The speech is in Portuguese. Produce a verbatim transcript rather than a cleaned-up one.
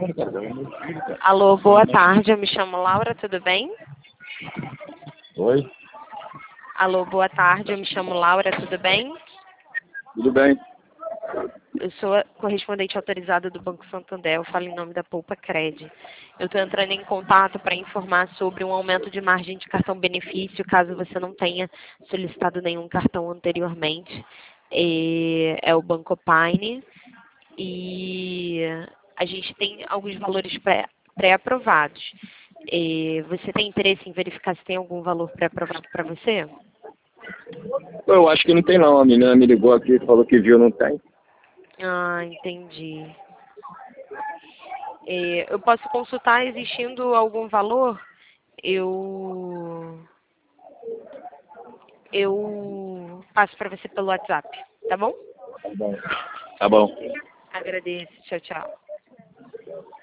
Alô, boa tarde, eu me chamo Laura, tudo bem? Oi? Alô, boa tarde, eu me chamo Laura, tudo bem? Tudo bem? Eu sou a correspondente autorizada do Banco Santander, eu falo em nome da Poupa Cred. Eu estou entrando em contato para informar sobre um aumento de margem de cartão benefício, caso você não tenha solicitado nenhum cartão anteriormente. É, é o Banco Pine e a gente tem alguns valores pré- pré-aprovados. É, você tem interesse em verificar se tem algum valor pré-aprovado para você? Eu acho que não tem não. A menina me ligou aqui e falou que viu, não tem. Ah, entendi. É, eu posso consultar existindo algum valor? Eu eu passo para você pelo WhatsApp, tá bom? Tá bom. Tá bom. Agradeço. Tchau, tchau.